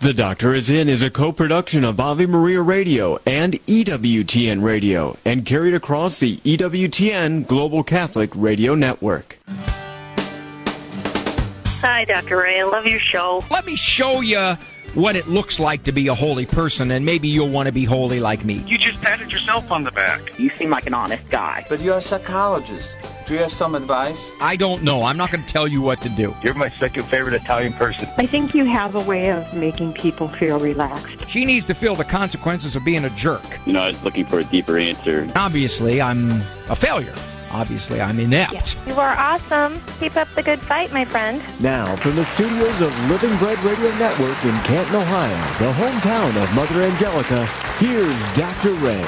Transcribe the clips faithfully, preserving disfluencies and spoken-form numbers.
The Doctor Is In is a co-production of Ave Maria Radio and E W T N Radio and carried across the E W T N Global Catholic Radio Network. Hi, Doctor Ray. I love your show. Let me show you what it looks like to be a holy person, and maybe you'll want to be holy like me. You just patted yourself on the back. You seem like an honest guy. But you're a psychologist. Do you have some advice? I don't know. I'm not going to tell you what to do. You're my second favorite Italian person. I think you have a way of making people feel relaxed. She needs to feel the consequences of being a jerk. You know, I was looking for a deeper answer. Obviously, I'm a failure. Obviously, I'm inept. You are awesome. Keep up the good fight, my friend. Now, from the studios of Living Bread Radio Network in Canton, Ohio, the hometown of Mother Angelica, here's Doctor Ray.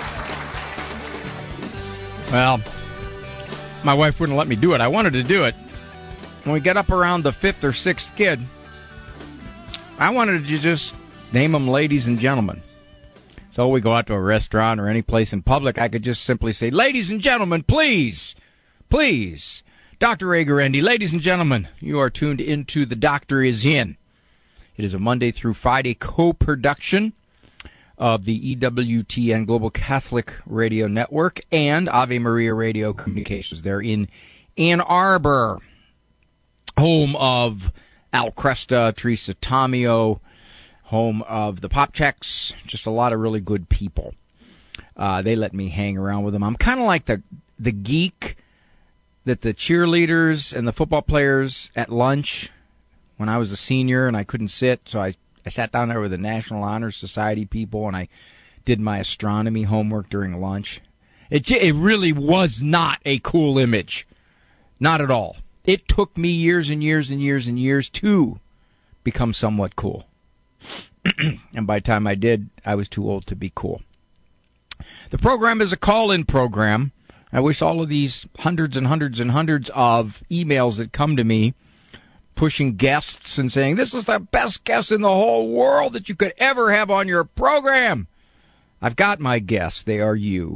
Well, my wife wouldn't let me do it. I wanted to do it. When we get up around the fifth or sixth kid, I wanted to just name them ladies and gentlemen. So we go out to a restaurant or any place in public, I could just simply say, ladies and gentlemen, please, please, Doctor Ray Guarendi, ladies and gentlemen, you are tuned into The Doctor Is In. It is a Monday through Friday co-production of the E W T N Global Catholic Radio Network and Ave Maria Radio Communications. They're in Ann Arbor, home of Al Cresta, Teresa Tomeo, home of the Popchecks, just a lot of really good people. Uh, they let me hang around with them. I'm kind of like the the geek that the cheerleaders and the football players at lunch when I was a senior and I couldn't sit, so I, I sat down there with the National Honor Society people and I did my astronomy homework during lunch. It, it really was not a cool image. Not at all. It took me years and years and years and years to become somewhat cool. And by the time I did, I was too old to be cool. The program is a call-in program. I wish all of these hundreds and hundreds and hundreds of emails that come to me pushing guests and saying, this is the best guest in the whole world that you could ever have on your program. I've got my guests. They are you.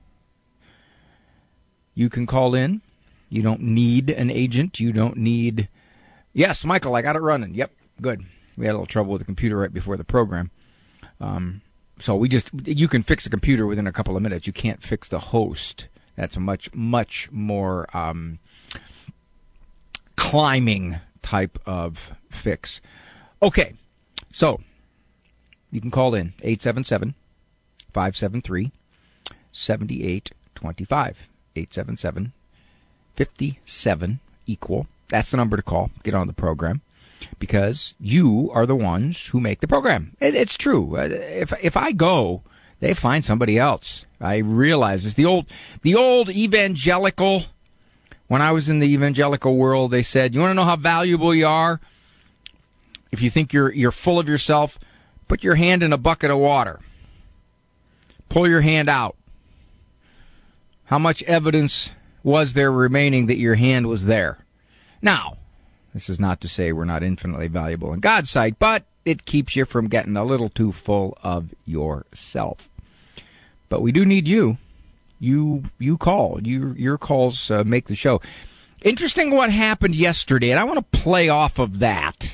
You can call in. You don't need an agent. You don't need... Yes, Michael, I got it running. Yep, good. We had a little trouble with the computer right before the program. Um, so we just, you can fix the computer within a couple of minutes. You can't fix the host. That's a much, much more um, climbing type of fix. Okay, so you can call in eight seven seven, five seven three, seven eight two five. eight seven seven, five seven, equal. That's the number to call. Get on the program. Because you are the ones who make the program. It's true. If if I go, they find somebody else. I realize it's the old the old evangelical. When I was in the evangelical world, they said, "You want to know how valuable you are? If you think you're you're full of yourself, put your hand in a bucket of water. Pull your hand out. How much evidence was there remaining that your hand was there?" Now, this is not to say we're not infinitely valuable in God's sight, but it keeps you from getting a little too full of yourself. But we do need you. You you call. You, your calls uh, make the show. Interesting what happened yesterday, and I want to play off of that.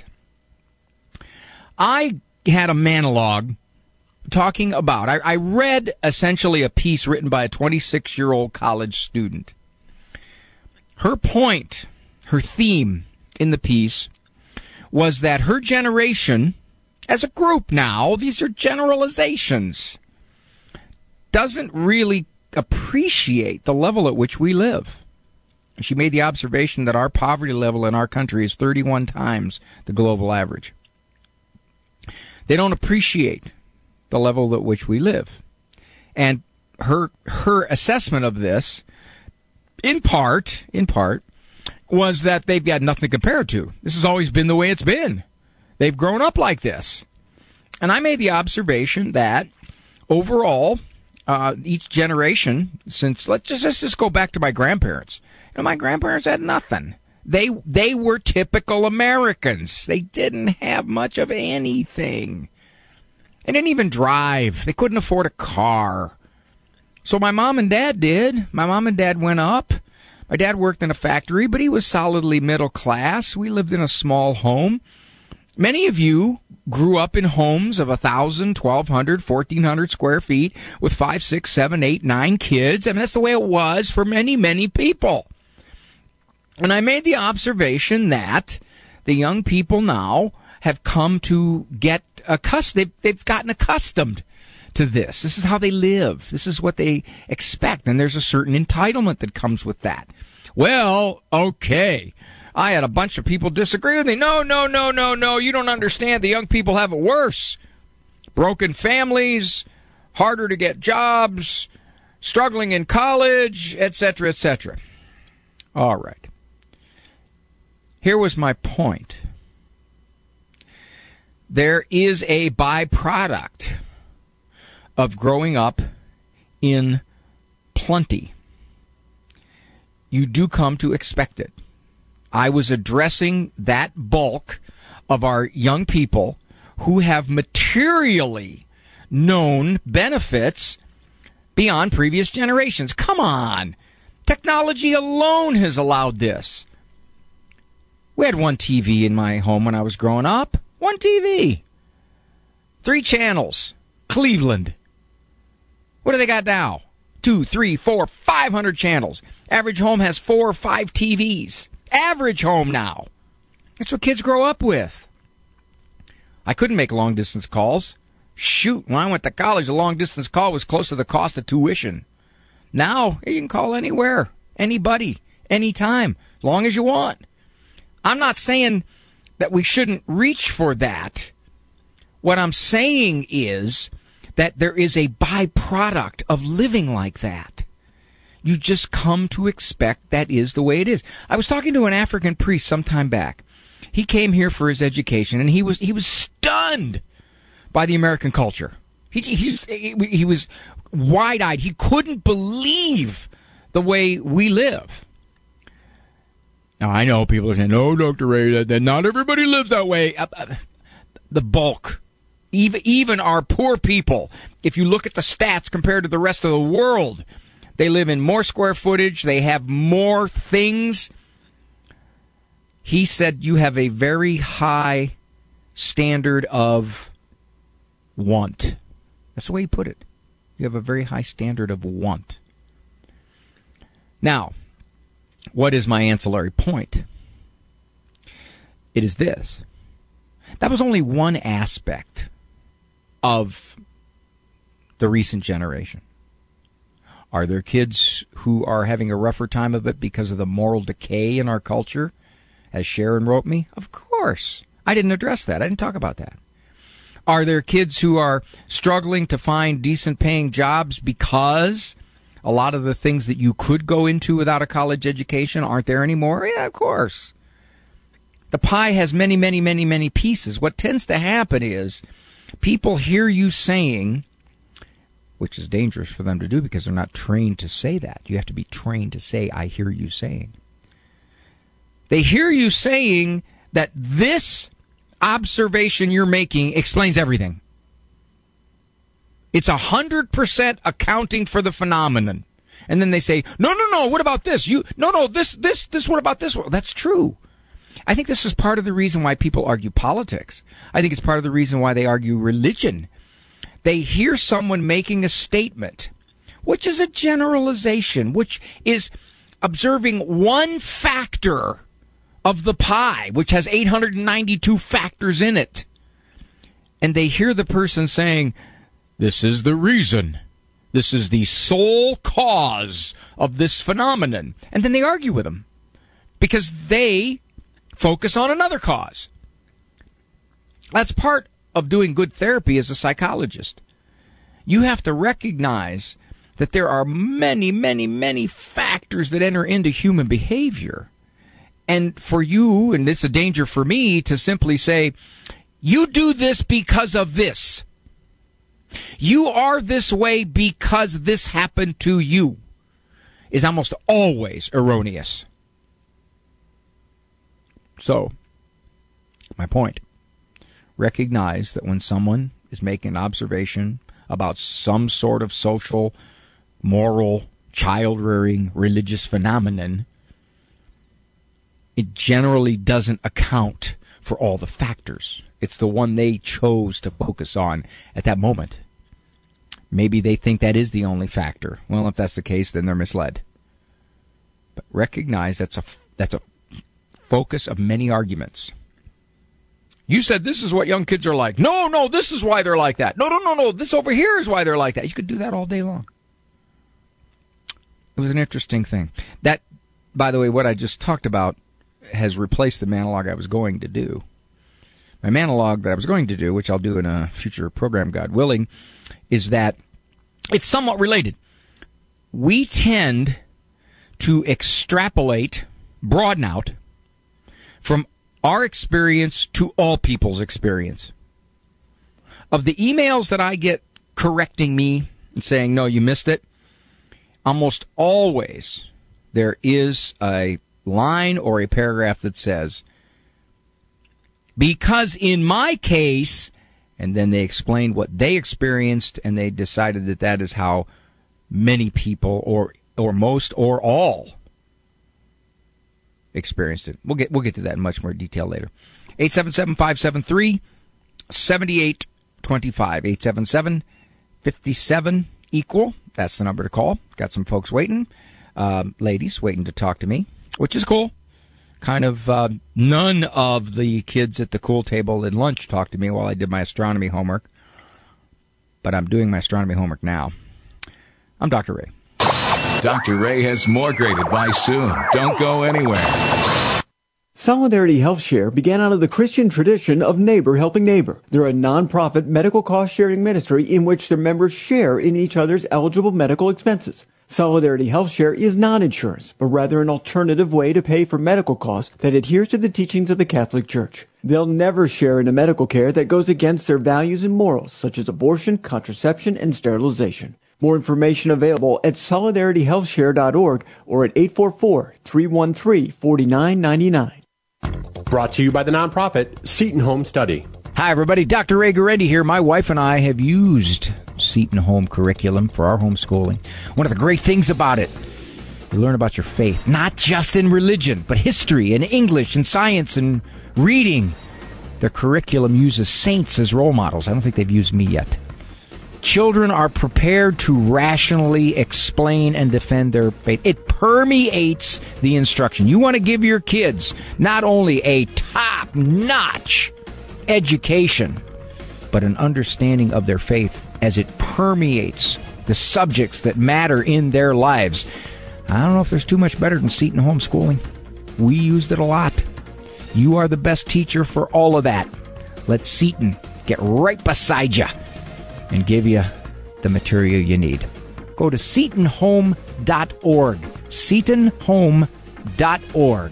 I had a monologue talking about, I, I read essentially a piece written by a twenty-six-year-old college student. Her point, her theme, in the piece was that her generation, as a group now, these are generalizations, doesn't really appreciate the level at which we live. She made the observation that our poverty level in our country is thirty-one times the global average. They don't appreciate the level at which we live. And her her assessment of this, in part, in part, was that they've got nothing to compare it to. This has always been the way it's been. They've grown up like this. And I made the observation that overall, uh, each generation, since, let's just, let's just go back to my grandparents. You know, my grandparents had nothing. They, they were typical Americans. They didn't have much of anything. They didn't even drive. They couldn't afford a car. So my mom and dad did. My mom and dad went up. My dad worked in a factory, but he was solidly middle class. We lived in a small home. Many of you grew up in homes of one thousand, twelve hundred, fourteen hundred square feet with five, six, seven, eight, nine kids. I mean, that's the way it was for many, many people. And I made the observation that the young people now have come to get accustomed. They've, they've gotten accustomed to this. This is how they live. This is what they expect. And there's a certain entitlement that comes with that. Well, okay. I had a bunch of people disagree with me. No, no, no, no, no. You don't understand. The young people have it worse. Broken families, harder to get jobs, struggling in college, et cetera, et cetera. All right. Here was my point. There is a byproduct of growing up in plenty. You do come to expect it. I was addressing that bulk of our young people who have materially known benefits beyond previous generations. Come on. Technology alone has allowed this. We had one T V in my home when I was growing up. One T V. Three channels. Cleveland. What do they got now? Two, three, four, five hundred channels. Average home has four or five T Vs. Average home now. That's what kids grow up with. I couldn't make long-distance calls. Shoot, when I went to college, a long-distance call was close to the cost of tuition. Now, you can call anywhere, anybody, anytime, as long as you want. I'm not saying that we shouldn't reach for that. What I'm saying is that there is a byproduct of living like that. You just come to expect that is the way it is. I was talking to an African priest some time back. He came here for his education, and he was he was stunned by the American culture. He, he, just, he, he was wide-eyed. He couldn't believe the way we live. Now, I know people are saying, no, Doctor Ray, that not everybody lives that way. Uh, uh, the bulk, even, even our poor people, if you look at the stats compared to the rest of the world, they live in more square footage. They have more things. He said you have a very high standard of want. That's the way he put it. You have a very high standard of want. Now, what is my ancillary point? It is this. That was only one aspect of the recent generation. Are there kids who are having a rougher time of it because of the moral decay in our culture, as Sharon wrote me? Of course. I didn't address that. I didn't talk about that. Are there kids who are struggling to find decent paying jobs because a lot of the things that you could go into without a college education aren't there anymore? Yeah, of course. The pie has many, many, many, many pieces. What tends to happen is people hear you saying, which is dangerous for them to do because they're not trained to say that. You have to be trained to say, I hear you saying. They hear you saying that this observation you're making explains everything. It's one hundred percent accounting for the phenomenon. And then they say, no, no, no, what about this? You, no, no, this, this, this, what about this? Well, that's true. I think this is part of the reason why people argue politics. I think it's part of the reason why they argue religion. They hear someone making a statement, which is a generalization, which is observing one factor of the pie, which has eight hundred ninety-two factors in it. And they hear the person saying, this is the reason. This is the sole cause of this phenomenon. And then they argue with them because they focus on another cause. That's part of doing good therapy as a psychologist. You have to recognize that there are many, many, many factors that enter into human behavior. And for you, and it's a danger for me, to simply say, you do this because of this. You are this way because this happened to you, is almost always erroneous. So, my point, recognize that when someone is making an observation about some sort of social, moral, child-rearing, religious phenomenon, it generally doesn't account for all the factors It's the one they chose to focus on at that moment. Maybe they think that is the only factor. Well, if that's the case, then they're misled. But recognize that's a, that's a focus of many arguments. You said this is what young kids are like. No, no, this is why they're like that. No, no, no, no, this over here is why they're like that. You could do that all day long. It was an interesting thing. That, by the way, what I just talked about has replaced the monologue I was going to do. My monologue that I was going to do, which I'll do in a future program, God willing, is that it's somewhat related. We tend to extrapolate, broaden out, from our experience to all people's experience. Of the emails that I get correcting me and saying, no, you missed it, almost always there is a line or a paragraph that says, because in my case, and then they explained what they experienced, and they decided that that is how many people, or or most, or all experienced it. We'll get we'll get to that in much more detail later. eight seven seven, five seven three, seven eight two five. eight seven seven, five seven, equal. That's the number to call. Got some folks waiting, um, ladies waiting to talk to me, which is cool. Kind of uh, none of the kids at the cool table at lunch talked to me while I did my astronomy homework. But I'm doing my astronomy homework now. I'm Doctor Ray. Doctor Ray has more great advice soon. Don't go anywhere. Solidarity Health Share began out of the Christian tradition of neighbor helping neighbor. They're a non-profit medical cost-sharing ministry in which their members share in each other's eligible medical expenses. Solidarity Health Share is not insurance, but rather an alternative way to pay for medical costs that adheres to the teachings of the Catholic Church. They'll never share in a medical care that goes against their values and morals, such as abortion, contraception, and sterilization. More information available at solidarity health share dot org or at eight four four, three one three, four nine nine nine. Brought to you by the nonprofit Seton Home Study. Hi, everybody. Doctor Ray Guarendi here. My wife and I have used Seton Home curriculum for our homeschooling. One of the great things about it, you learn about your faith, not just in religion, but history and English and science and reading. Their curriculum uses saints as role models. I don't think they've used me yet. Children are prepared to rationally explain and defend their faith. It permeates the instruction. You want to give your kids not only a top-notch education, but an understanding of their faith as it permeates the subjects that matter in their lives. I don't know if there's too much better than Seton homeschooling. We used it a lot. You are the best teacher for all of that. Let Seton get right beside you and give you the material you need. Go to seton home dot org. seton home dot org.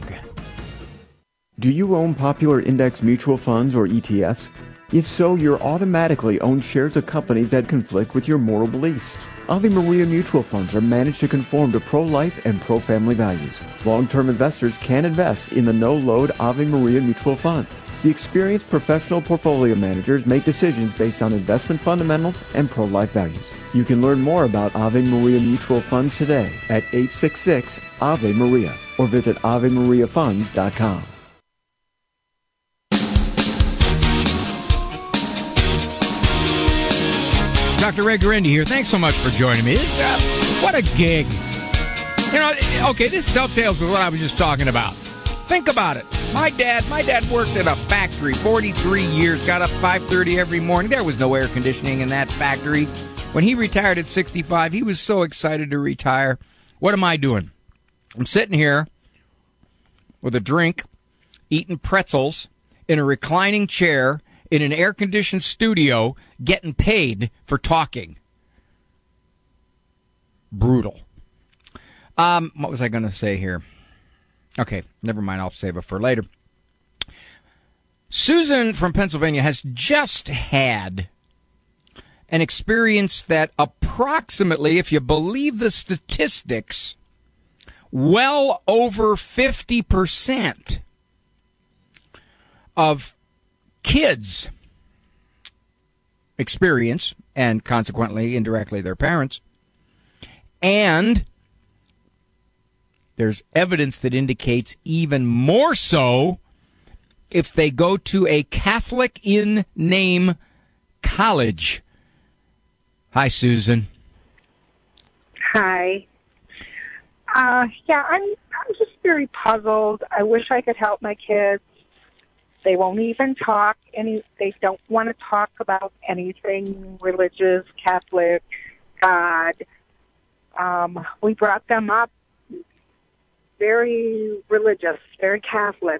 Do you own popular index mutual funds or E T Fs? If so, you're automatically own shares of companies that conflict with your moral beliefs. Ave Maria mutual funds are managed to conform to pro-life and pro-family values. Long-term investors can invest in the no-load Ave Maria mutual funds. The experienced professional portfolio managers make decisions based on investment fundamentals and pro-life values. You can learn more about Ave Maria mutual funds today at eight six six, A V E Maria or visit ave maria funds dot com. Doctor Ray Guarendi here. Thanks so much for joining me. It's, uh, what a gig. You know, okay, this dovetails with what I was just talking about. Think about it. My dad, my dad worked at a factory forty-three years, got up five thirty every morning. There was no air conditioning in that factory. When he retired at sixty-five, he was so excited to retire. What am I doing? I'm sitting here with a drink, eating pretzels in a reclining chair in an air-conditioned studio, getting paid for talking. Brutal. Um, what was I going to say here? Okay, never mind. I'll save it for later. Susan from Pennsylvania has just had an experience that approximately, if you believe the statistics, well over fifty percent of kids experience, and consequently, indirectly, their parents. And there's evidence that indicates even more so if they go to a Catholic in name college? Hi, Susan. Hi. Uh, yeah, I'm, I'm just very puzzled. I wish I could help my kids. They won't even talk any, they don't want to talk about anything religious, Catholic, God. Um, we brought them up very religious, very Catholic,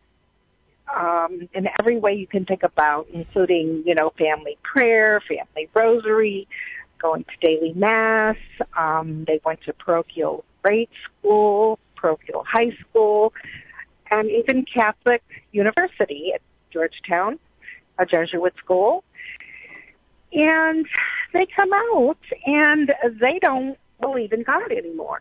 um, in every way you can think about, including, you know, family prayer, family rosary, going to daily mass. Um, they went to parochial grade school, parochial high school, and even Catholic University at Georgetown, a Jesuit school. And they come out and they don't believe in God anymore.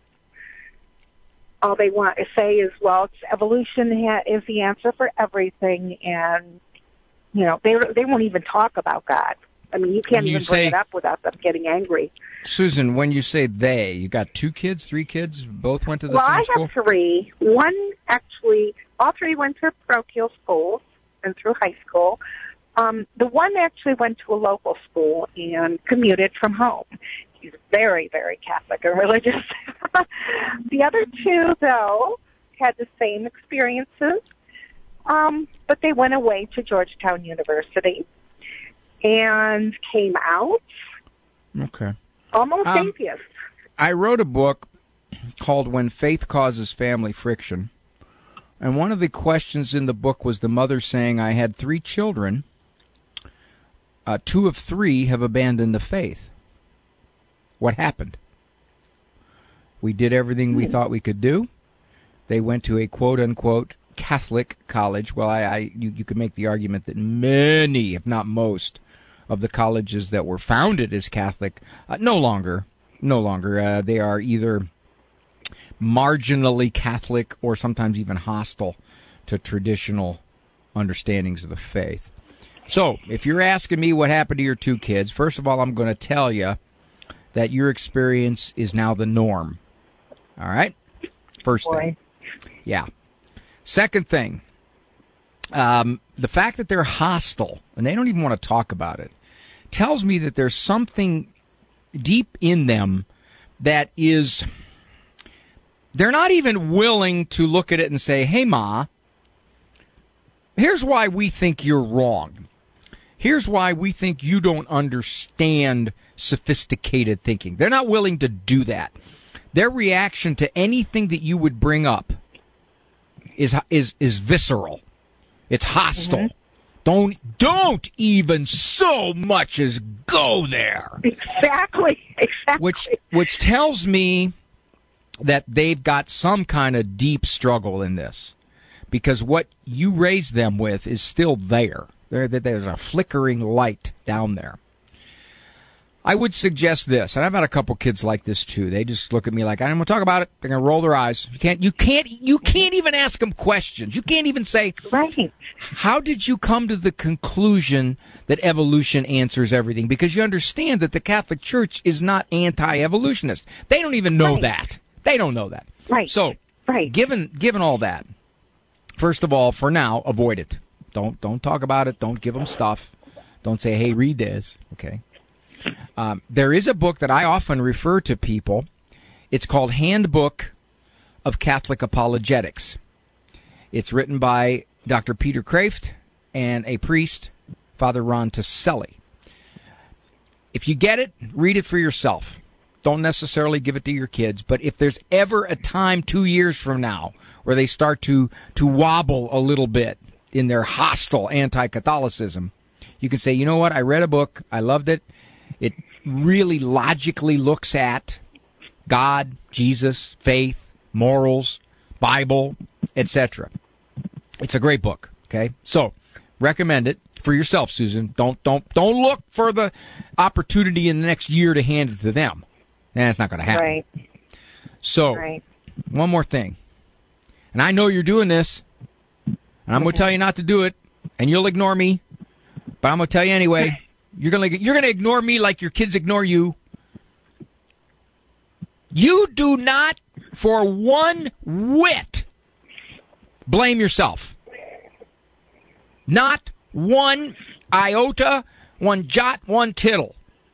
All they want to say is, well, it's evolution ha- is the answer for everything, and, you know, they they won't even talk about God. I mean, you can't You even say- bring it up without them getting angry. Susan, when you say they, you got two kids, three kids, both went to the Well, same I school? have three. One actually, all three went to parochial schools and through high school. Um, the one actually went to a local school and commuted from home. He's very, very Catholic and religious. The other two, though, had the same experiences, um, but they went away to Georgetown University and came out Okay. almost Um, atheists. I wrote a book called When Faith Causes Family Friction. And one of the questions in the book was the mother saying, I had three children. Uh, two of three have abandoned the faith. What happened? We did everything we thought we could do. They went to a quote-unquote Catholic college. Well, I, I you, you could make the argument that many, if not most, of the colleges that were founded as Catholic uh, no longer, no longer. Uh, they are either marginally Catholic or sometimes even hostile to traditional understandings of the faith. So, if you're asking me what happened to your two kids, first of all, I'm going to tell you that your experience is now the norm. All right? First Boy. thing. Yeah. Second thing, um, the fact that they're hostile, and they don't even want to talk about it, tells me that there's something deep in them that is, they're not even willing to look at it and say, hey, Ma, here's why we think you're wrong. Here's why we think you don't understand sophisticated thinking. They're not willing to do that. Their reaction to anything that you would bring up is is is visceral. It's hostile. Mm-hmm. Don't don't even so much as go there. Exactly. Exactly. Which which tells me that they've got some kind of deep struggle in this, because what you raised them with is still there. There, there's a flickering light down there. I would suggest this, and I've had a couple kids like this too. They just look at me like, I don't want to talk about it. They're going to roll their eyes. You can't, you can't, you can't even ask them questions. You can't even say, right. How did you come to the conclusion that evolution answers everything? Because you understand that the Catholic Church is not anti-evolutionist. They don't even know right. that. They don't know that. Right. So, right. given given all that, first of all, for now, avoid it. Don't don't talk about it. Don't give them stuff. Don't say, hey, read this. Okay. Um, there is a book that I often refer to people. It's called Handbook of Catholic Apologetics. It's written by Doctor Peter Kraft and a priest, Father Ron Taselli. If you get it, read it for yourself. Don't necessarily give it to your kids. But if there's ever a time two years from now where they start to, to wobble a little bit in their hostile anti-Catholicism, you can say, you know what, I read a book, I loved it. It really logically looks at God, Jesus, faith, morals, Bible, et cetera. It's a great book, okay? So, recommend it for yourself, Susan. Don't don't don't look for the opportunity in the next year to hand it to them. That's not going to happen. Right. So, right. One more thing. And I know you're doing this, and I'm going to tell you not to do it, and you'll ignore me, but I'm going to tell you anyway. You're going to you're going to ignore me like your kids ignore you. You do not for one whit blame yourself. Not one iota, one jot, one tittle.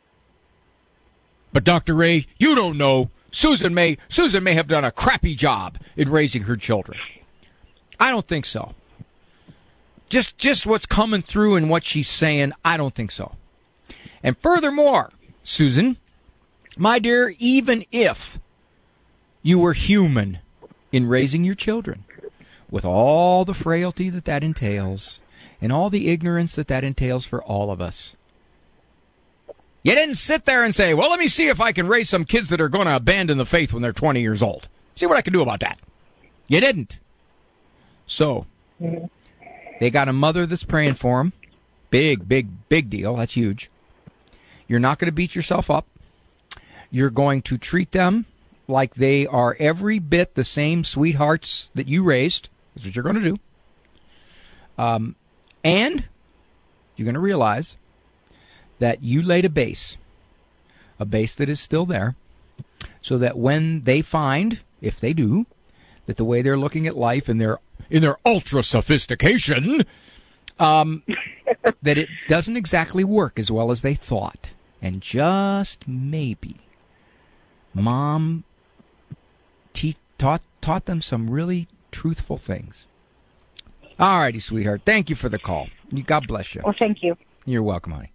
But Doctor Ray, you don't know. Susan may Susan may have done a crappy job in raising her children. I don't think so. Just just what's coming through and what she's saying, I don't think so. And furthermore, Susan, my dear, even if you were human in raising your children, with all the frailty that that entails, and all the ignorance that that entails for all of us, you didn't sit there and say, well, let me see if I can raise some kids that are going to abandon the faith when they're twenty years old. See what I can do about that. You didn't. So, they got a mother that's praying for them. Big, big, big deal. That's huge. You're not going to beat yourself up. You're going to treat them like they are every bit the same sweethearts that you raised. That's what you're going to do. Um, and you're going to realize that you laid a base, a base that is still there, so that when they find, if they do, that the way they're looking at life in their in their ultra sophistication, um, that it doesn't exactly work as well as they thought, and just maybe, Mom te- taught taught them some really truthful things. All righty, sweetheart. Thank you for the call. God bless you. Well, thank you. You're welcome, honey.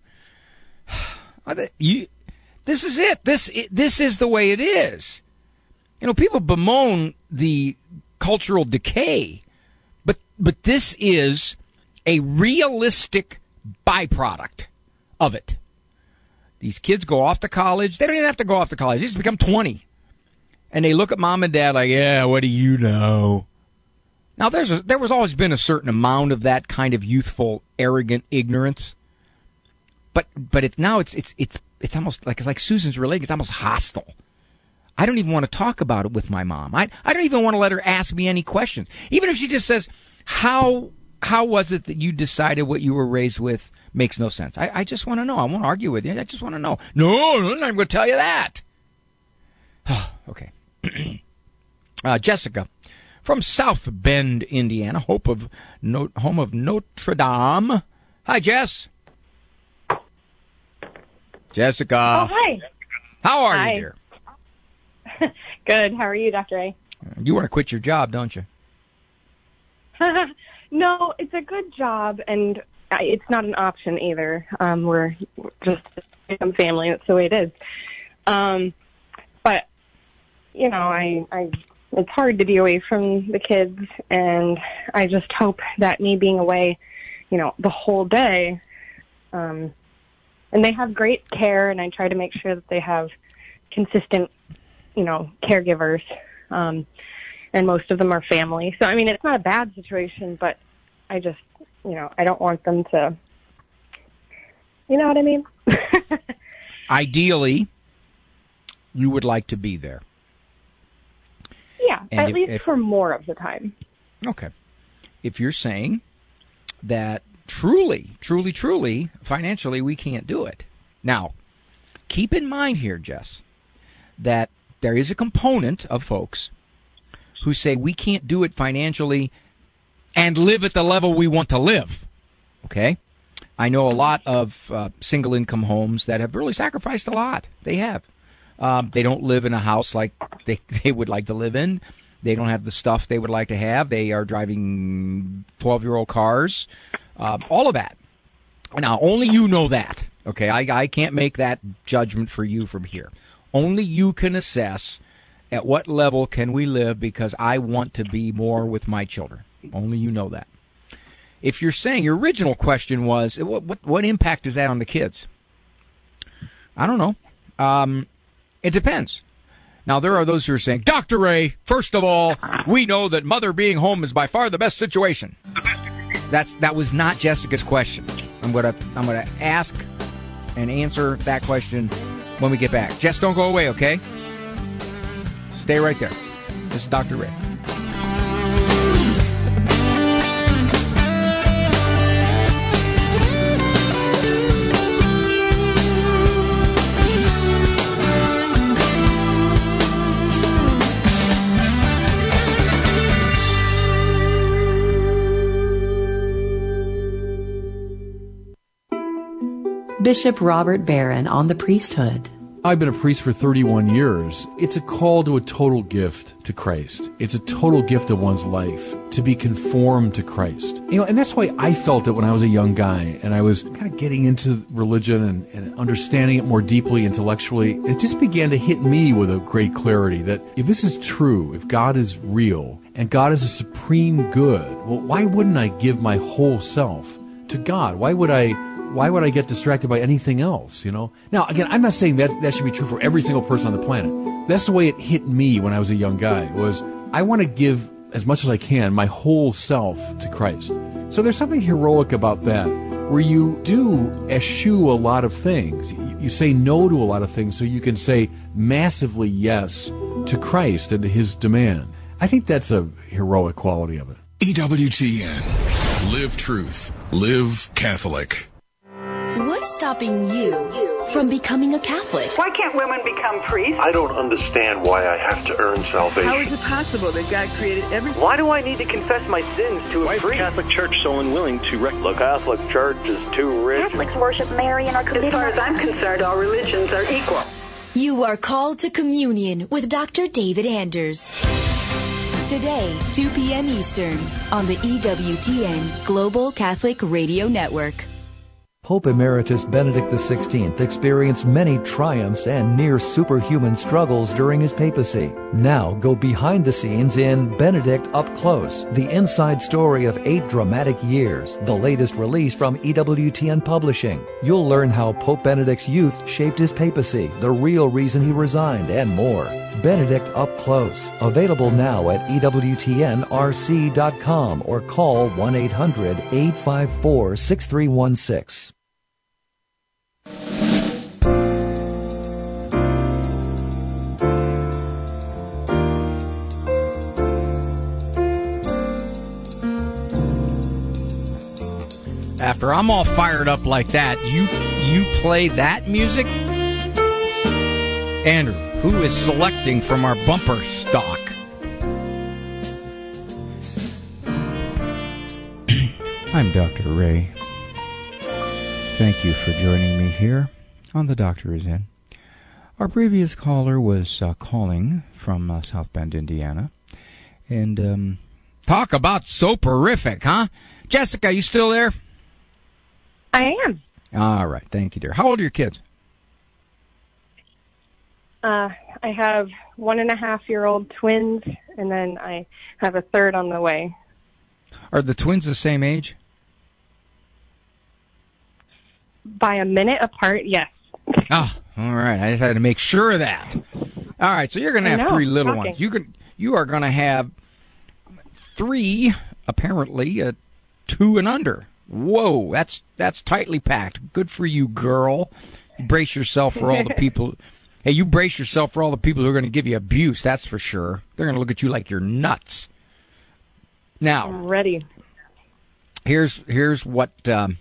You, this is it. This it, this is the way it is. You know, people bemoan the cultural decay, but but this is a realistic byproduct of it. These kids go off to college. They don't even have to go off to college. They just become twenty, and they look at mom and dad like, "Yeah, what do you know?" Now, there's a, there was always been a certain amount of that kind of youthful, arrogant ignorance. But but it, now it's it's it's it's almost like it's like Susan's relating. It's almost hostile. I don't even want to talk about it with my mom. I I don't even want to let her ask me any questions. Even if she just says, "How how was it that you decided what you were raised with makes no sense?" I, I just want to know. I won't argue with you. I just want to know. No, I'm not going to tell you that. Okay. uh, Jessica from South Bend, Indiana, hope of no, home of Notre Dame. Hi, Jess. Jessica. Oh, hi. How are hi. you, dear? Good. How are you, Doctor A? You want to quit your job, don't you? No, it's a good job, and it's not an option either. Um, we're just a family. That's the way it is. Um, but, you know, I, I, it's hard to be away from the kids, and I just hope that me being away, you know, the whole day, um, and they have great care, and I try to make sure that they have consistent, you know, caregivers, um, and most of them are family. So, I mean, it's not a bad situation, but I just, you know, I don't want them to, you know what I mean? Ideally, you would like to be there. Yeah, and at if, least if, for more of the time. Okay. If you're saying that truly, truly, truly, financially, we can't do it. Now, keep in mind here, Jess, that there is a component of folks who say we can't do it financially and live at the level we want to live. Okay? I know a lot of uh, single-income homes that have really sacrificed a lot. They have. Um, they don't live in a house like they, they would like to live in. They don't have the stuff they would like to have. They are driving twelve-year-old cars. Uh, all of that. Now, only you know that. Okay? I, I can't make that judgment for you from here. Only you can assess at what level can we live because I want to be more with my children. Only you know that. If you're saying your original question was, what what, what impact is that on the kids? I don't know. Um, it depends. Now, there are those who are saying, Doctor Ray, first of all, we know that mother being home is by far the best situation. That's that was not Jessica's question. I'm gonna I'm gonna ask and answer that question when we get back. Jess, don't go away, okay? Stay right there. This is Doctor Ray. Bishop Robert Barron on the priesthood. I've been a priest for thirty-one years. It's a call to a total gift to Christ. It's a total gift of one's life to be conformed to Christ. You know, and that's why I felt it when I was a young guy and I was kind of getting into religion and, and understanding it more deeply intellectually. And it just began to hit me with a great clarity that if this is true, if God is real and God is a supreme good, well, why wouldn't I give my whole self to God? Why would I Why would I get distracted by anything else, you know? Now, again, I'm not saying that that should be true for every single person on the planet. That's the way it hit me when I was a young guy, was I want to give as much as I can, my whole self to Christ. So there's something heroic about that, where you do eschew a lot of things. You, you say no to a lot of things so you can say massively yes to Christ and to his demand. I think that's a heroic quality of it. E W T N. Live truth. Live Catholic. What's stopping you from becoming a Catholic? Why can't women become priests? I don't understand why I have to earn salvation. How is it possible that God created everything? Why do I need to confess my sins to why a priest? Why is the Catholic Church so unwilling to rec- The Catholic Church is too rich. Catholics worship Mary and are committed. As far as I'm concerned, all religions are equal. You are called to communion with Doctor David Anders. Today, two p.m. Eastern, on the E W T N Global Catholic Radio Network. Pope Emeritus Benedict the sixteenth experienced many triumphs and near superhuman struggles during his papacy. Now go behind the scenes in Benedict Up Close, the inside story of eight dramatic years, the latest release from E W T N Publishing. You'll learn how Pope Benedict's youth shaped his papacy, the real reason he resigned, and more. Benedict Up Close, available now at E W T N R C dot com or call one eight hundred eight five four six three one six. After I'm all fired up like that, you you play that music? Andrew, who is selecting from our bumper stock? I'm Doctor Ray. Thank you for joining me here on The Doctor Is In. Our previous caller was uh, calling from uh, South Bend, Indiana. And um, talk about soporific, huh? Jessica, you still there? I am. All right. Thank you, dear. How old are your kids? Uh, I have one and a half year old twins, and then I have a third on the way. Are the twins the same age? By a minute apart, yes. Oh, all right. I just had to make sure of that. All right. So you're going to have know, three little shocking. ones. You can. You are going to have three, apparently, uh, two and under. Whoa, that's that's tightly packed. Good for you, girl. Brace yourself for all the people. Hey, you brace yourself for all the people who are going to give you abuse, that's for sure. They're going to look at you like you're nuts. Now, I'm ready. Here's here's what um,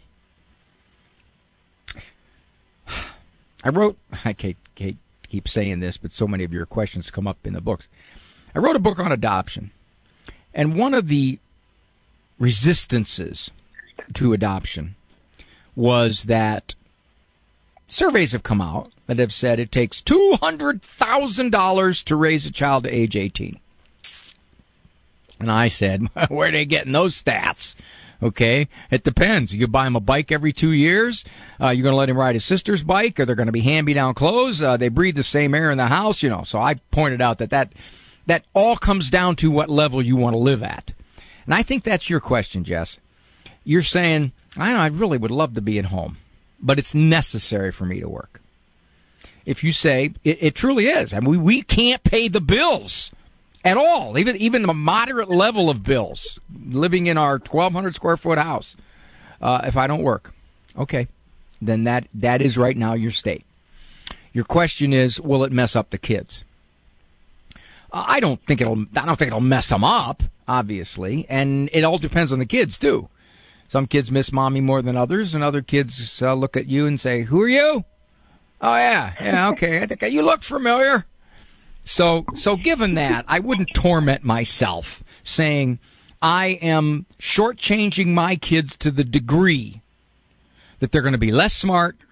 I wrote. I can't, can't keep saying this, but so many of your questions come up in the books. I wrote a book on adoption, and one of the resistances to adoption was that surveys have come out that have said it takes two hundred thousand dollars to raise a child to age eighteen. And I said, where are they getting those stats? Okay, it depends. You buy him a bike every two years. Uh, you're going to let him ride his sister's bike, or they're going to be hand-me-down clothes. Uh, they breathe the same air in the house, you know. So I pointed out that, that that all comes down to what level you want to live at. And I think that's your question, Jess. You're saying, I know, I really would love to be at home, but it's necessary for me to work. If you say, it, it truly is. I mean, we, we can't pay the bills at all, even even a moderate level of bills, living in our twelve hundred square foot house, uh, if I don't work. Okay, then that that is right now your state. Your question is, will it mess up the kids? Uh, I don't think it'll. I don't think it'll mess them up, obviously, and it all depends on the kids too. Some kids miss mommy more than others, and other kids uh, look at you and say, "Who are you?" Oh yeah, yeah, okay. I think you look familiar. So, so given that, I wouldn't torment myself saying I am shortchanging my kids to the degree that they're going to be less smart,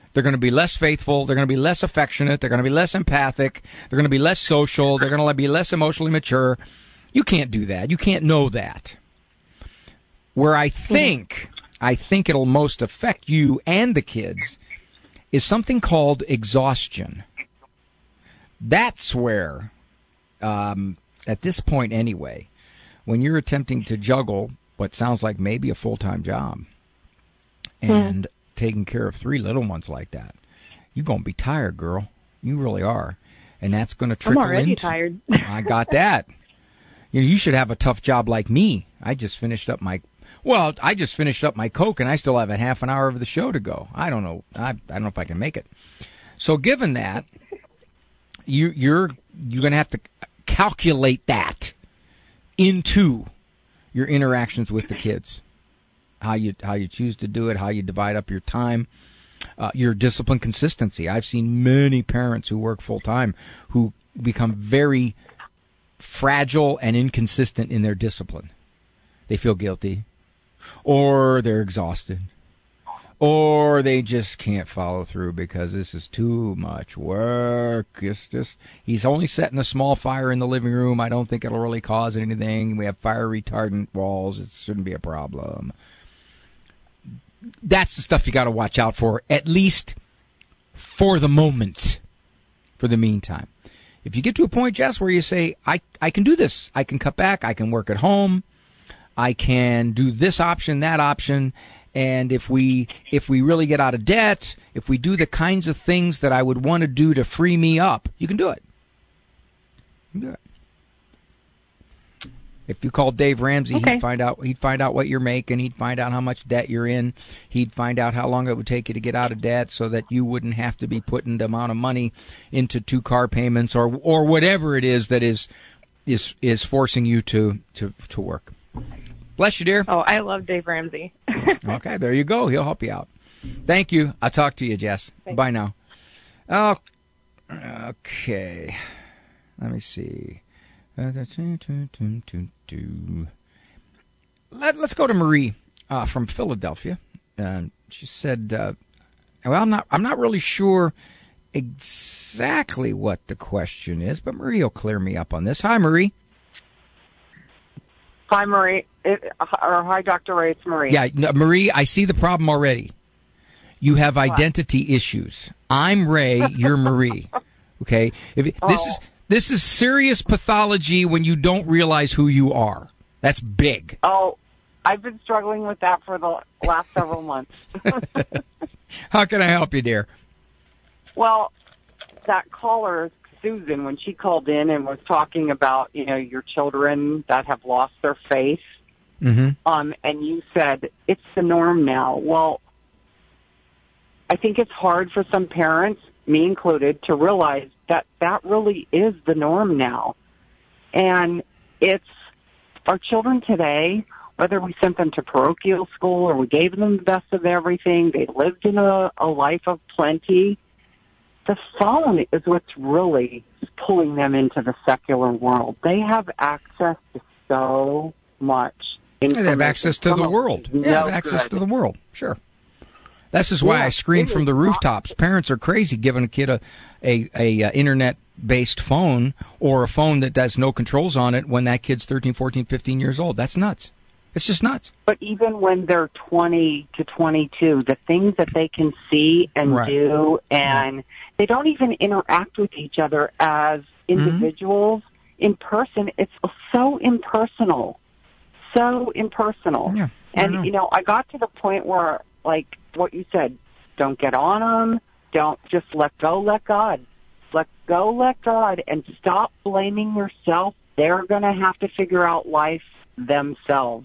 They're going to be less faithful. They're going to be less affectionate. They're going to be less empathic. They're going to be less social. They're going to be less emotionally mature. You can't do that. You can't know that. Where I think, I think it'll most affect you and the kids is something called exhaustion. That's where, um, at this point anyway, when you're attempting to juggle what sounds like maybe a full-time job and mm. taking care of three little ones like that, you're going to be tired, girl. You really are. And that's going to trickle into... I'm already into, tired. I got that. You know, you should have a tough job like me. I just finished up my... Well, I just finished up my Coke, and I still have a half an hour of the show to go. I don't know. I, I don't know if I can make it. So given that, you, you're you're going to have to calculate that into your interactions with the kids. How you how you choose to do it, how you divide up your time, uh, your discipline consistency. I've seen many parents who work full time who become very fragile and inconsistent in their discipline. They feel guilty, or they're exhausted, or they just can't follow through because this is too much work. It's just he's only setting a small fire in the living room. I don't think it'll really cause anything. We have fire retardant walls. It shouldn't be a problem. That's the stuff you got to watch out for, at least for the moment, for the meantime. If you get to a point, Jess, where you say, I, I can do this. I can cut back. I can work at home. I can do this option, that option. And if we if we really get out of debt, if we do the kinds of things that I would want to do to free me up, you can do it. You can do it. If you called Dave Ramsey, okay. he'd find out he'd find out what you're making. He'd find out how much debt you're in. He'd find out how long it would take you to get out of debt, so that you wouldn't have to be putting the amount of money into two car payments or or whatever it is that is is is forcing you to to to work. Bless you, dear. Oh, I love Dave Ramsey. Okay, there you go. He'll help you out. Thank you. I'll talk to you, Jess. Thanks. Bye now. Oh, okay. Let me see. Let, let's go to Marie uh, from Philadelphia. Uh, she said, uh, "Well, I'm not. I'm not really sure exactly what the question is, but Marie will clear me up on this." Hi, Marie. Hi, Marie. It, or hi, Doctor Ray. It's Marie. Yeah, no, Marie. I see the problem already. You have identity what? issues. I'm Ray. You're Marie. Okay. If, oh. This is. This is serious pathology when you don't realize who you are. That's big. Oh, I've been struggling with that for the last several months. How can I help you, dear? Well, that caller, Susan, when she called in and was talking about, you know, your children that have lost their faith, mm-hmm. um, and you said it's the norm now. Well, I think it's hard for some parents, me included, to realize that that really is the norm now. And it's our children today, whether we sent them to parochial school or we gave them the best of everything, they lived in a, a life of plenty. The phone is what's really pulling them into the secular world. They have access to so much information. They have access to the world. Yeah, they have access to the world. Sure. This is why yeah, I scream from the rooftops. Parents are crazy giving a kid a, a, a, a internet-based phone or a phone that has no controls on it when that kid's thirteen, fourteen, fifteen years old. That's nuts. It's just nuts. But even when they're twenty to twenty-two, the things that they can see and right. do, and right. they don't even interact with each other as individuals mm-hmm. in person. It's so impersonal. So impersonal. Yeah, and, know. you know, I got to the point where, like what you said, don't get on them. Don't just let go, let God. Let go, let God, and stop blaming yourself. They're going to have to figure out life themselves.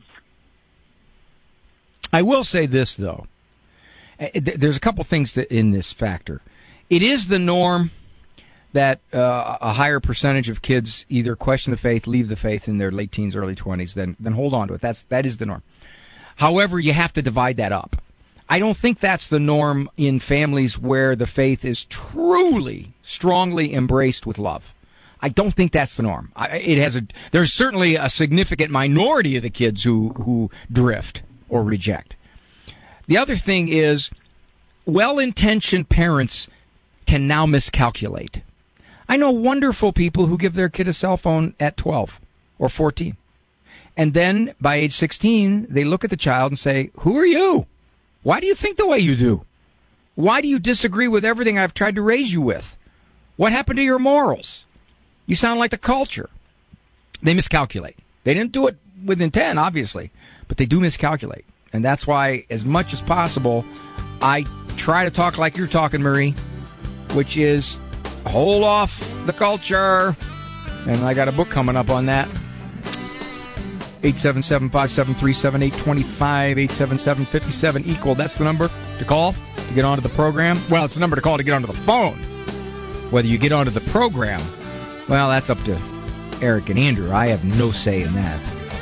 I will say this, though. There's a couple things that in this factor. It is the norm that uh, a higher percentage of kids either question the faith, leave the faith in their late teens, early twenties, then then hold on to it. That's that is the norm. However, you have to divide that up. I don't think that's the norm in families where the faith is truly, strongly embraced with love. I don't think that's the norm. I, it has a. There's certainly a significant minority of the kids who, who drift or reject. The other thing is, well-intentioned parents can now miscalculate. I know wonderful people who give their kid a cell phone at twelve or fourteen. And then by age sixteen, they look at the child and say, who are you? Why do you think the way you do? Why do you disagree with everything I've tried to raise you with? What happened to your morals? You sound like the culture. They miscalculate. They didn't do it with intent, obviously, but they do miscalculate. And that's why, as much as possible, I try to talk like you're talking, Marie, which is hold off the culture. And I got a book coming up on that. eight seven seven, five seven three, seven eight two five, eight seven seven, five seven, equal. That's the number to call to get onto the program. Well, it's the number to call to get onto the phone. Whether you get onto the program, well, that's up to Eric and Andrew. I have no say in that.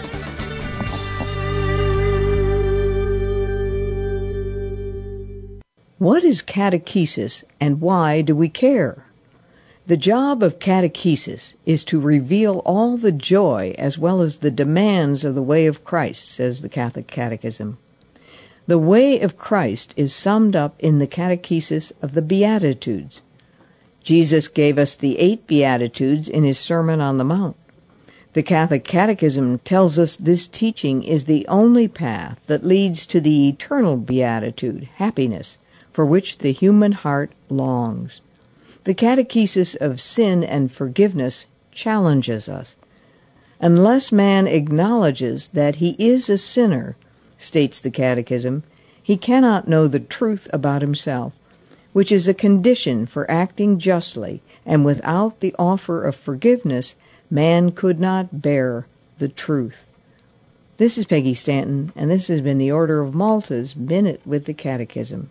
What is catechesis and why do we care? The job of catechesis is to reveal all the joy as well as the demands of the way of Christ, says the Catholic Catechism. The way of Christ is summed up in the catechesis of the Beatitudes. Jesus gave us the eight Beatitudes in his Sermon on the Mount. The Catholic Catechism tells us this teaching is the only path that leads to the eternal beatitude, happiness, for which the human heart longs. The catechesis of sin and forgiveness challenges us. Unless man acknowledges that he is a sinner, states the Catechism, he cannot know the truth about himself, which is a condition for acting justly, and without the offer of forgiveness, man could not bear the truth. This is Peggy Stanton, and this has been the Order of Malta's Minute with the Catechism.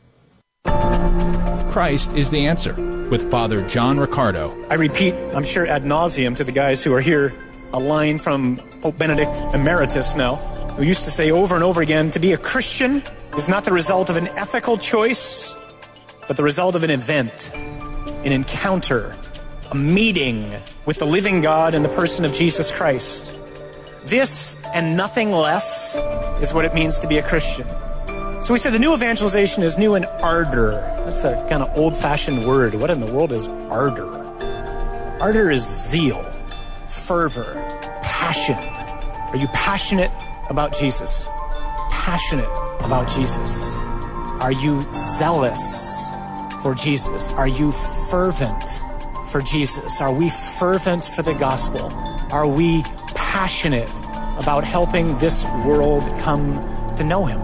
Christ is the answer, with Father John Riccardo. I repeat, I'm sure ad nauseum to the guys who are here, a line from Pope Benedict Emeritus now, who used to say over and over again, to be a Christian is not the result of an ethical choice, but the result of an event, an encounter, a meeting with the living God in the person of Jesus Christ. This and nothing less is what it means to be a Christian. So we said the new evangelization is new in ardor. That's a kind of old-fashioned word. What in the world is ardor? Ardor is zeal, fervor, passion. Are you passionate about Jesus? Passionate about Jesus. Are you zealous for Jesus? Are you fervent for Jesus? Are we fervent for the gospel? Are we passionate about helping this world come to know him?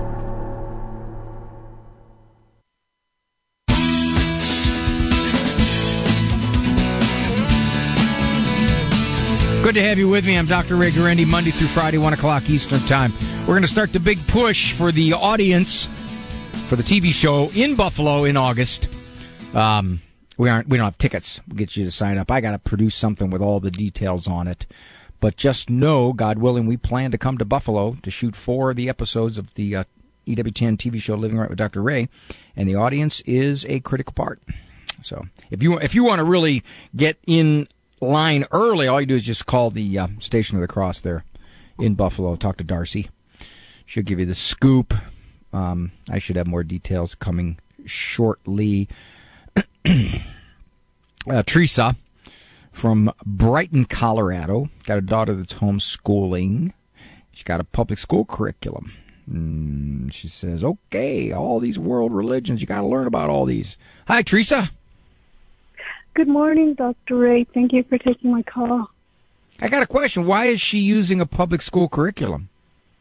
Good to have you with me. I'm Doctor Ray Guarendi, Monday through Friday, one o'clock Eastern Time. We're going to start the big push for the audience for the T V show in Buffalo in August. Um, we aren't. We don't have tickets. We'll get you to sign up. I got to produce something with all the details on it. But just know, God willing, we plan to come to Buffalo to shoot four of the episodes of the uh, E W T N T V show Living Right with Doctor Ray, and the audience is a critical part. So if you if you want to really get in line early, all you do is just call the uh, Station of the Cross there in Buffalo. Talk to Darcy. She'll give you the scoop. Um, I should have more details coming shortly. uh, Teresa from Brighton, Colorado, got a daughter that's homeschooling. She's got a public school curriculum. Mm, she says, okay, all these world religions, you got to learn about all these. Hi, Teresa. Good morning, Doctor Ray. Thank you for taking my call. I got a question. Why is she using a public school curriculum?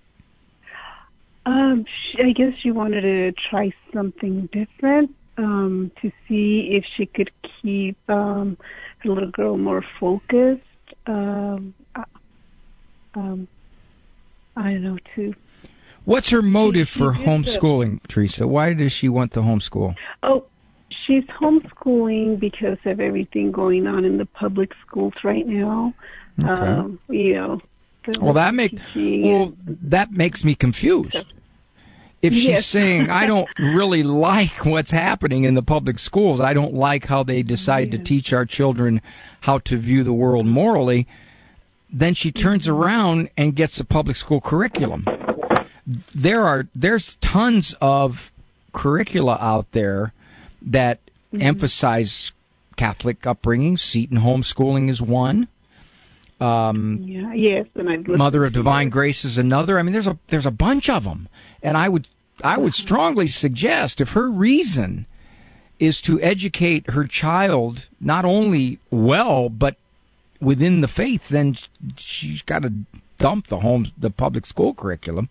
Um, she, I guess she wanted to try something different um, to see if she could keep um, her little girl more focused. Um, um, I don't know, too. What's her motive she, for she homeschooling, a, Teresa? Why does she want to homeschool? Oh, she's homeschooling because of everything going on in the public schools right now. Okay. Um, you know. Well, that make well that makes me confused. If she's yes. saying, I don't really like what's happening in the public schools, I don't like how they decide yeah. to teach our children how to view the world morally, then she turns around and gets a public school curriculum. There are there's tons of curricula out there that mm-hmm. emphasize Catholic upbringing. Seton homeschooling is one. Um, yeah, yes, and I'd Mother of Divine Grace is another. I mean, there's a there's a bunch of them, and I would I would strongly suggest if her reason is to educate her child not only well but within the faith, then she's got to dump the home the public school curriculum.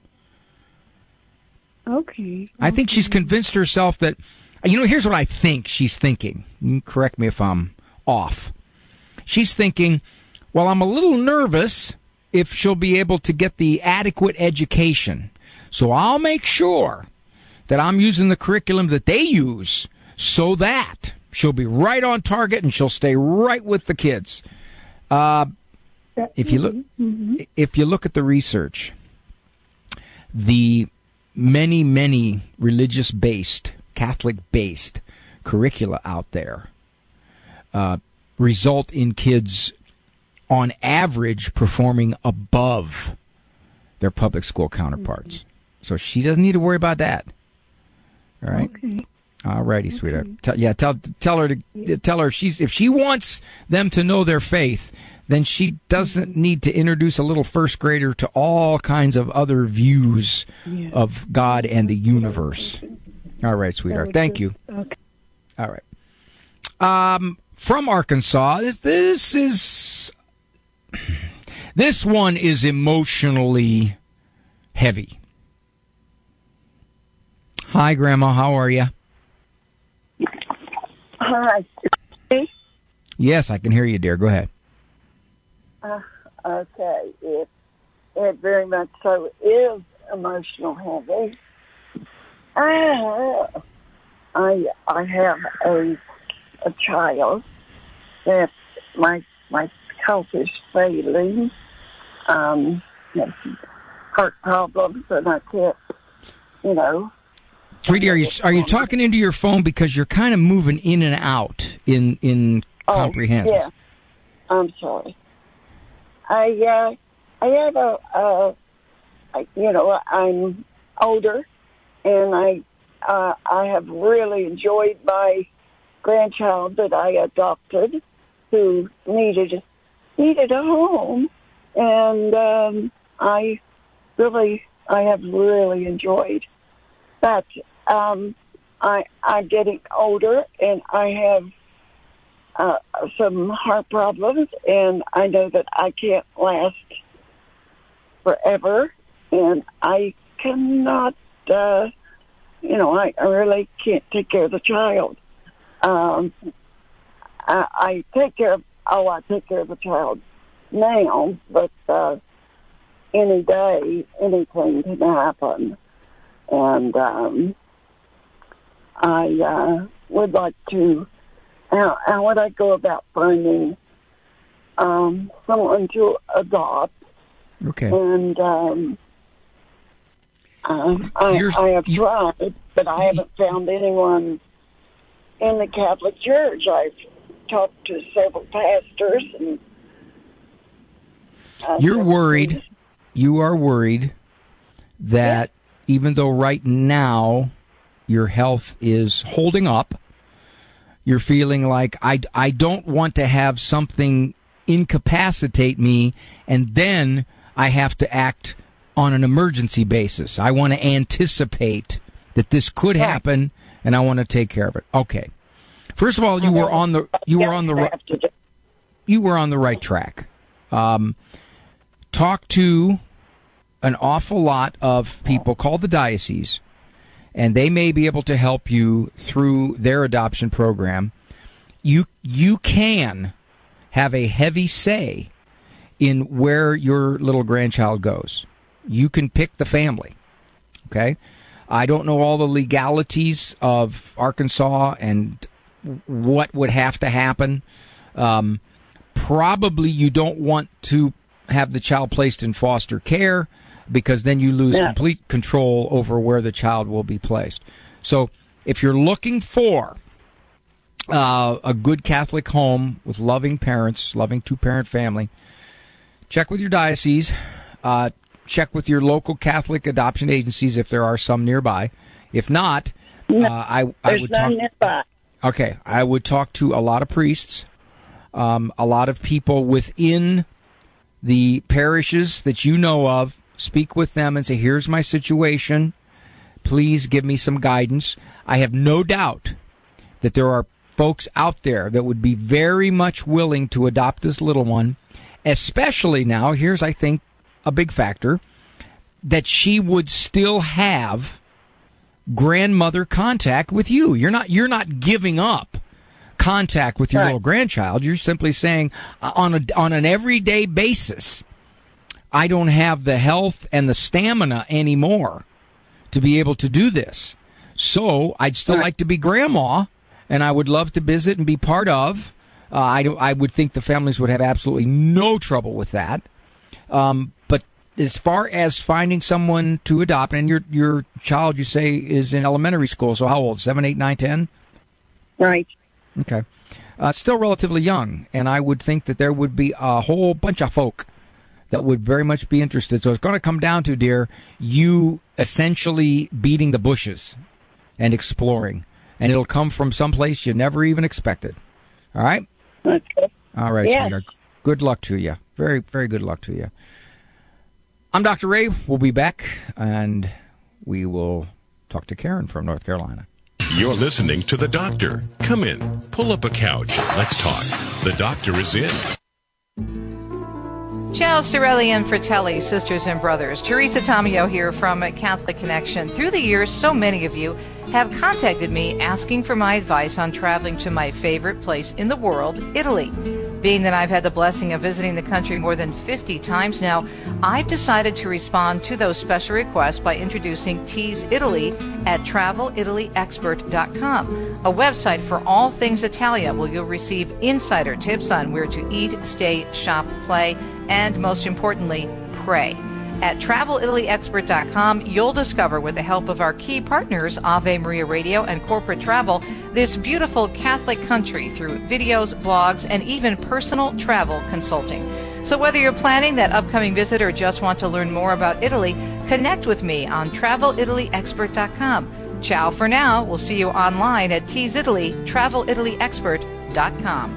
Okay. I think she's convinced herself that, you know, here's what I think she's thinking. Correct me if I'm off. She's thinking, well, I'm a little nervous if she'll be able to get the adequate education. So I'll make sure that I'm using the curriculum that they use so that she'll be right on target and she'll stay right with the kids. Uh, if you look, mm-hmm. if you look at the research, the many, many religious-based, Catholic-based curricula out there uh, result in kids, on average, performing above their public school counterparts. Mm-hmm. So she doesn't need to worry about that. All right. Okay. All righty, okay. sweetheart. Tell, yeah, tell tell her to yeah. tell her she's if she wants them to know their faith, then she doesn't mm-hmm. need to introduce a little first grader to all kinds of other views yeah. of God and the universe. All right, sweetheart. Thank you. Okay. All right. Um, from Arkansas, this, this is this one is emotionally heavy. Hi, Grandma. How are you? Hi. Yes, I can hear you, dear. Go ahead. Uh, okay. It, it very much so is emotional heavy. I, I, I have a a child that my my health is failing. Um, has heart problems, and I can't, you know. Sweetie, are you are you talking into your phone because you're kind of moving in and out in in oh, comprehension? Yeah, I'm sorry. I uh, I have a, a, a you know I'm older, and I uh, I have really enjoyed my grandchild that I adopted, who needed needed a home, and um, I really I have really enjoyed that. Um, I, I'm getting older, and I have uh, some heart problems, and I know that I can't last forever, and I cannot, uh, you know, I, I really can't take care of the child. Um, I, I take care of, oh, I take care of the child now, but uh, any day, anything can happen, and um, I uh, would like to, how, how would I go about finding um, someone to adopt? Okay. And um, um, I, I have tried, but I haven't found anyone in the Catholic Church. I've talked to several pastors. and uh, You're worried. You are worried that yeah. even though right now your health is holding up, you're feeling like, I, I don't want to have something incapacitate me, and then I have to act on an emergency basis. I want to anticipate that this could happen, and I want to take care of it. Okay. First of all, you were on the you were on the right you were on the right track. Um, talk to an awful lot of people called the diocese, and they may be able to help you through their adoption program. You you can have a heavy say in where your little grandchild goes. You can pick the family, okay? I don't know all the legalities of Arkansas and what would have to happen. Um, probably you don't want to have the child placed in foster care, because then you lose yeah. complete control over where the child will be placed. So if you're looking for uh, a good Catholic home with loving parents, loving two-parent family, check with your diocese. Uh, check with your local Catholic adoption agencies if there are some nearby. If not, No, uh, I, I there's would none talk. nearby. Okay, I would talk to a lot of priests, um, a lot of people within the parishes that you know of. Speak with them and say, here's my situation. Please give me some guidance. I have no doubt that there are folks out there that would be very much willing to adopt this little one, especially now, here's, I think, a big factor, that she would still have grandmother contact with you. You're not you're not giving up contact with your right. little grandchild. You're simply saying uh, on a on an everyday basis, I don't have the health and the stamina anymore to be able to do this. So I'd still right. like to be grandma, and I would love to visit and be part of. Uh, I, do, I would think the families would have absolutely no trouble with that. Um, but as far as finding someone to adopt, and your your child, you say, is in elementary school, so how old? Seven, eight, nine, ten? Right. Okay. Uh, still relatively young, and I would think that there would be a whole bunch of folk that would very much be interested. So it's going to come down to, dear, you essentially beating the bushes and exploring, and it'll come from someplace you never even expected. All right? Okay. All right, yes. sweetheart. Good luck to you. Very, very good luck to you. I'm Doctor Ray. We'll be back, and we will talk to Karen from North Carolina. You're listening to The Doctor. Come in, pull up a couch, let's talk. The Doctor is in. Ciao, Sorelli and Fratelli, sisters and brothers. Teresa Tomeo here from Catholic Connection. Through the years, so many of you have contacted me asking for my advice on traveling to my favorite place in the world, Italy. Being that I've had the blessing of visiting the country more than fifty times now, I've decided to respond to those special requests by introducing Tease Italy at travel italy expert dot com, a website for all things Italia, where you'll receive insider tips on where to eat, stay, shop, play, and most importantly, pray. At travel italy expert dot com, you'll discover, with the help of our key partners, Ave Maria Radio and Corporate Travel, this beautiful Catholic country through videos, blogs, and even personal travel consulting. So whether you're planning that upcoming visit or just want to learn more about Italy, connect with me on travel italy expert dot com. Ciao for now. We'll see you online at Tease Italy, travel italy expert dot com.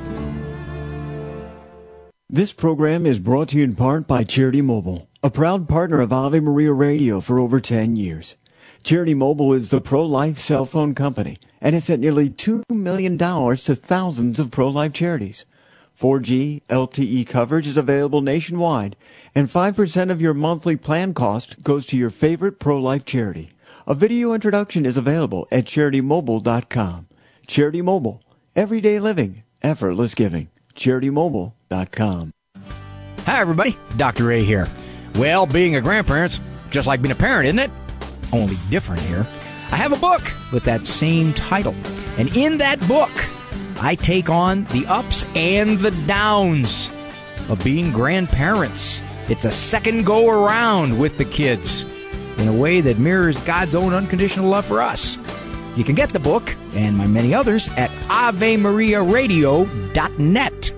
This program is brought to you in part by Charity Mobile, a proud partner of Ave Maria Radio for over ten years. Charity Mobile is the pro-life cell phone company and has sent nearly two million dollars to thousands of pro-life charities. four G L T E coverage is available nationwide, and five percent of your monthly plan cost goes to your favorite pro-life charity. A video introduction is available at charity mobile dot com. Charity Mobile, everyday living, effortless giving. charity mobile dot com. Hi, everybody. Doctor Ray here. Well, being a grandparent's just like being a parent, isn't it? Only different here. I have a book with that same title. And in that book, I take on the ups and the downs of being grandparents. It's a second go around with the kids in a way that mirrors God's own unconditional love for us. You can get the book and my many others at ave maria radio dot net.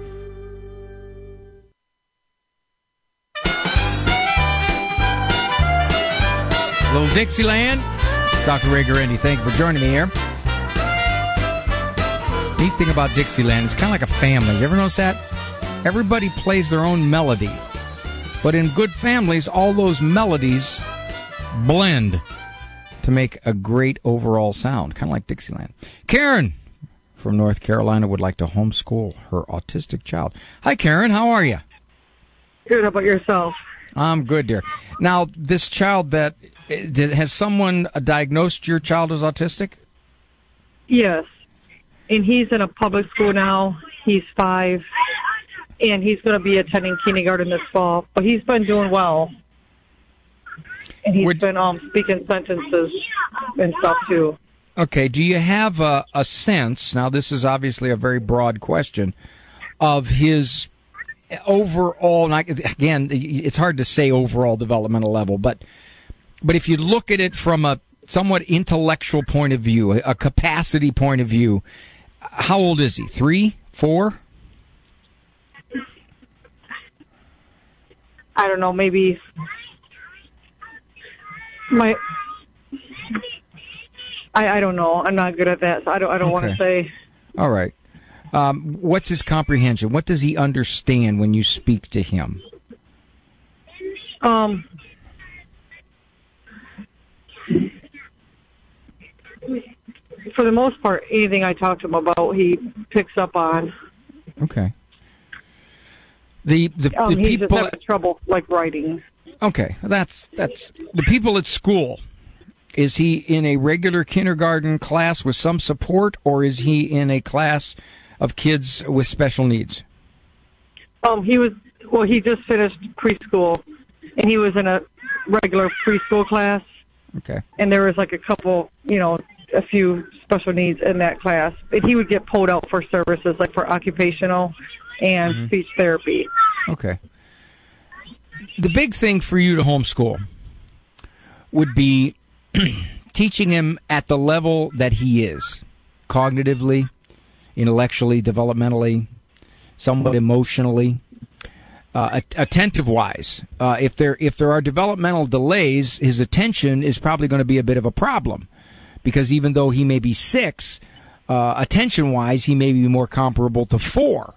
Little Dixieland. Doctor Ray Guarendi, thank you for joining me here. Neat thing about Dixieland, it's kind of like a family. You ever notice that? Everybody plays their own melody. But in good families, all those melodies blend to make a great overall sound, kind of like Dixieland. Karen from North Carolina would like to homeschool her autistic child. Hi, Karen. How are you? Good. How about yourself? I'm good, dear. Now, this child that... Has someone diagnosed your child as autistic? Yes. And he's in a public school now. He's five. And he's going to be attending kindergarten this fall. But he's been doing well. And he's Would, been um, speaking sentences and stuff, too. Okay. Do you have a, a sense, now this is obviously a very broad question, of his overall, and I, again, it's hard to say overall developmental level, but... But if you look at it from a somewhat intellectual point of view, a capacity point of view, how old is he? Three? Four? I don't know, maybe my I, I don't know. I'm not good at that, so I don't. I don't Okay. want to say. All right. Um, what's his comprehension? What does he understand when you speak to him? Um. For the most part, anything I talk to him about, he picks up on. Okay. The the, Um, the he's people. just having trouble, like, writing. Okay, that's that's the people at school. Is he in a regular kindergarten class with some support, or is he in a class of kids with special needs? Um, he was, well, he just finished preschool, and he was in a regular preschool class, Okay. and there was, like, a couple, you know, a few special needs in that class. But he would get pulled out for services, like for occupational and Mhm. speech therapy. Okay. The big thing for you to homeschool would be teaching him at the level that he is, cognitively, intellectually, developmentally, somewhat emotionally, uh, att- attentive-wise. Uh, if there if there are developmental delays, his attention is probably going to be a bit of a problem, because even though he may be six, uh, attention-wise, he may be more comparable to four.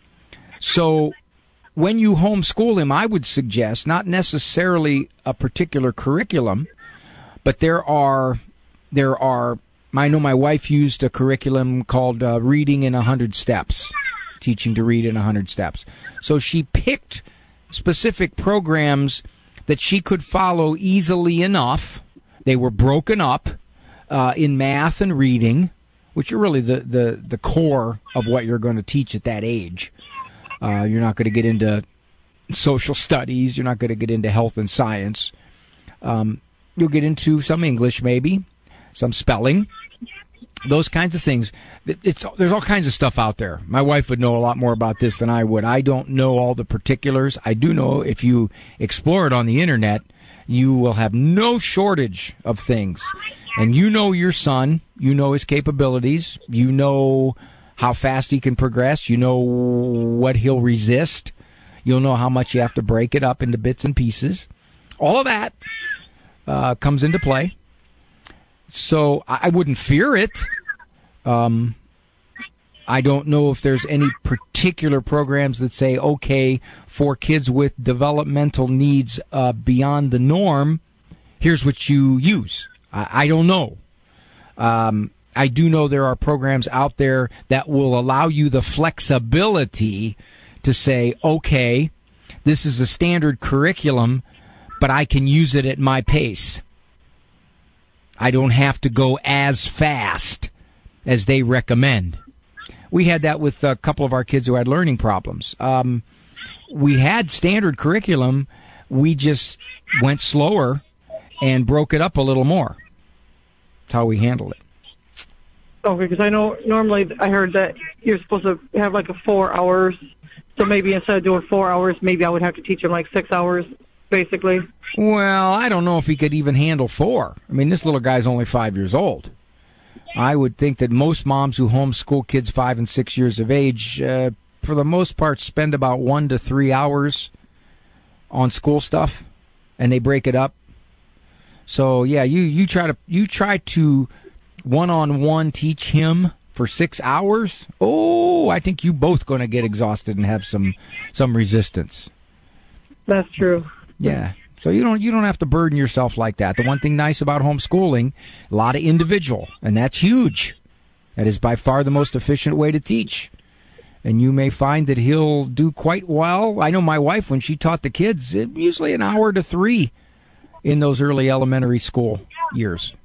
So when you homeschool him, I would suggest not necessarily a particular curriculum, but there are, there are. I know my wife used a curriculum called uh, Reading in a Hundred Steps, teaching to read in a hundred steps. So she picked specific programs that she could follow easily enough. They were broken up uh, in math and reading, which are really the, the, the core of what you're going to teach at that age. Uh, you're not going to get into social studies. You're not going to get into health and science. Um, you'll get into some English, maybe, some spelling, those kinds of things. It's, there's all kinds of stuff out there. My wife would know a lot more about this than I would. I don't know all the particulars. I do know if you explore it on the internet, you will have no shortage of things. And you know your son. You know his capabilities. You know how fast he can progress. You know what he'll resist. You'll know how much you have to break it up into bits and pieces. All of that uh, comes into play. So I wouldn't fear it. Um, I don't know if there's any particular programs that say, okay, for kids with developmental needs uh, beyond the norm, here's what you use. I, I don't know. Um, I do know there are programs out there that will allow you the flexibility to say, okay, this is a standard curriculum, but I can use it at my pace. I don't have to go as fast as they recommend. We had that with a couple of our kids who had learning problems. Um, we had standard curriculum. We just went slower and broke it up a little more. That's how we handled it. Oh, because I know normally I heard that you're supposed to have like a four hours. So maybe instead of doing four hours, maybe I would have to teach him like six hours, basically. Well, I don't know if he could even handle four. I mean, this little guy's only five years old. I would think that most moms who homeschool kids five and six years of age, uh, for the most part, spend about one to three hours on school stuff, and they break it up. So yeah, you, you try to you try to one-on-one teach him for six hours. Oh, I think you both going to get exhausted and have some some resistance. That's true. Yeah. So you don't you don't have to burden yourself like that. The one thing nice about homeschooling, a lot of individual, and that's huge. That is by far the most efficient way to teach. And you may find that he'll do quite well. I know my wife, when she taught the kids, it, usually an hour to three in those early elementary school years.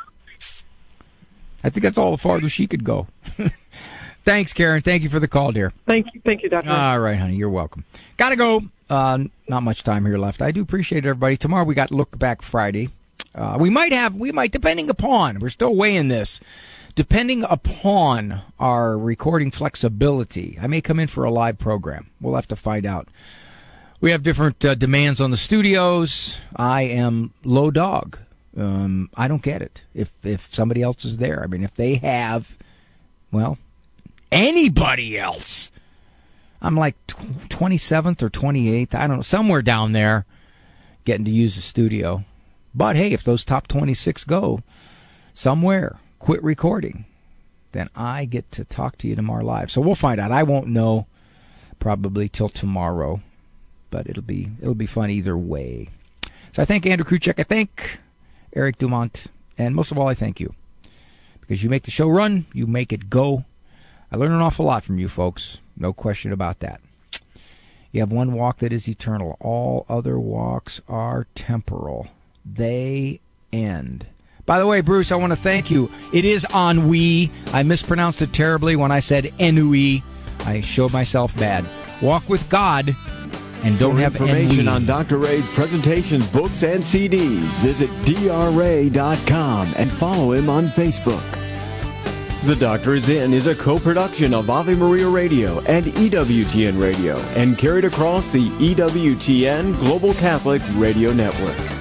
I think that's all the farther she could go. Thanks, Karen. Thank you for the call, dear. Thank you, thank you, Doctor. All right, honey. You're welcome. Gotta go. Uh, not much time here left. I do appreciate it, everybody. Tomorrow we got Look Back Friday. Uh, we might have, we might, depending upon, we're still weighing this, depending upon our recording flexibility, I may come in for a live program. We'll have to find out. We have different uh, demands on the studios. I am low dog. Um, I don't get it. If if somebody else is there, I mean, if they have, well, anybody else. I'm like twenty-seventh or twenty-eighth, I don't know, somewhere down there getting to use the studio. But hey, if those top twenty-six go, somewhere quit recording, then I get to talk to you tomorrow live. So we'll find out. I won't know probably till tomorrow, but it'll be it'll be fun either way. So I thank Andrew Kruchek. I thank Eric Dumont. And most of all, I thank you. Because you make the show run. You make it go. I learn an awful lot from you folks. No question about that. You have one walk that is eternal. All other walks are temporal. They end. By the way, Bruce, I want to thank you. It is ennui. I mispronounced it terribly when I said ennui. I showed myself bad. Walk with God and don't For have information ennui. on Doctor Ray's presentations, books, and C Ds, visit D R ray dot com and follow him on Facebook. The Doctor Is In is a co-production of Ave Maria Radio and E W T N Radio and carried across the E W T N Global Catholic Radio Network.